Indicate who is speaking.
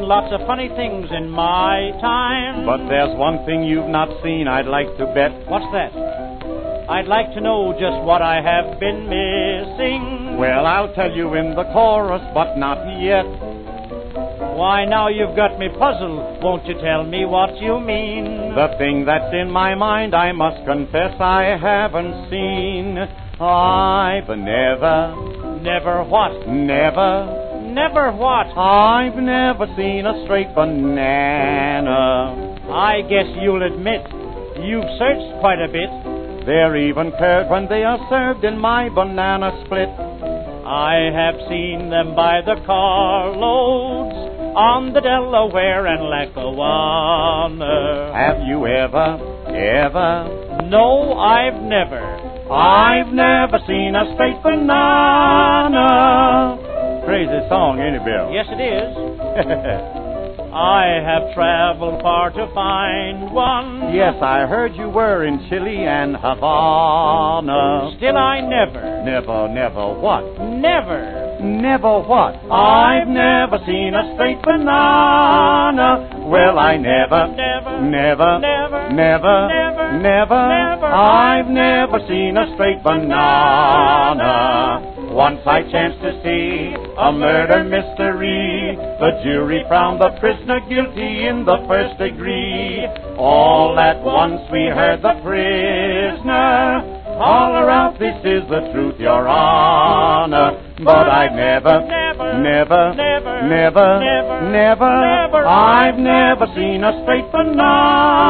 Speaker 1: lots of funny things in my time.
Speaker 2: But there's one thing you've not seen, I'd like to bet.
Speaker 1: What's that? I'd like to know just what I have been missing.
Speaker 2: Well, I'll tell you in the chorus, but not yet.
Speaker 1: Why, now you've got me puzzled. Won't you tell me what you mean?
Speaker 2: The thing that's in my mind, I must confess I haven't seen. I've
Speaker 1: Never what? Never what?
Speaker 2: I've never seen a straight banana.
Speaker 1: I guess you'll admit you've searched quite a bit.
Speaker 2: They're even curved when they are served in my banana split.
Speaker 1: I have seen them by the carloads on the Delaware and Lackawanna.
Speaker 2: Have you ever?
Speaker 1: No, I've never.
Speaker 2: I've never seen a straight banana. Crazy song, ain't it, Bill?
Speaker 1: Yes, it is. I have traveled far to find one.
Speaker 2: Yes, I heard you were in Chile and Havana.
Speaker 1: Still I never.
Speaker 2: Never what?
Speaker 1: Never
Speaker 2: What? I've never seen a straight banana. Well, I never. I've never seen a straight banana. Once I chanced to see a murder mystery. The jury found the prisoner guilty in the first degree. All at once we heard the prisoner holler out, "This is the truth, Your Honor." But I've never. I've never seen a straight banana.